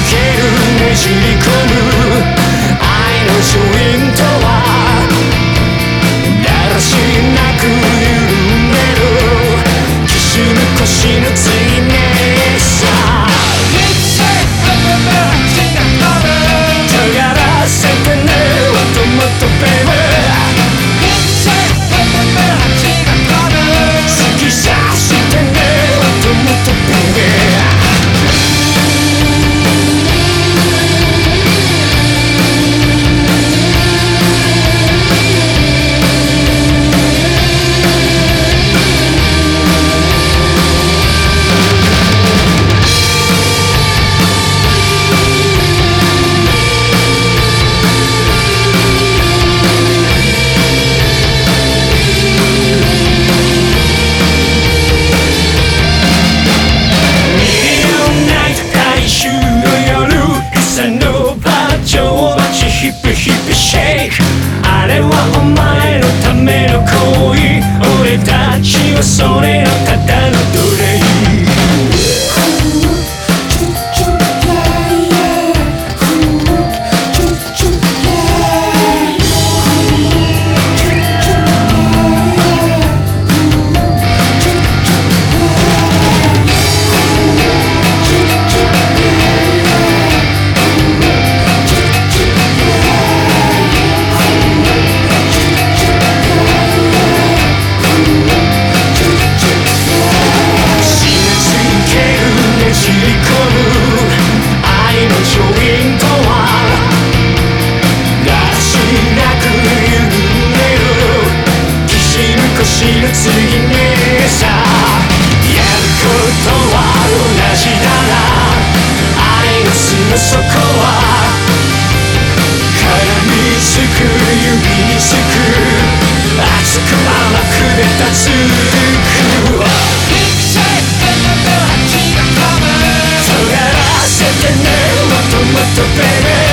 けるねじり込む愛のジョイントはだらしなく緩んでるきしむ腰の継ぎ目さ尖らせてねもっともっとベイベー突き刺してねもっともっとベイベーヒップヒップシェイクあれはお前のための行為俺たちはそれのただの奴隷次目さやることは同じだな愛のすぐそこは絡みつく指につく熱く甘くで立つく尖らせてねもっともっとベイベー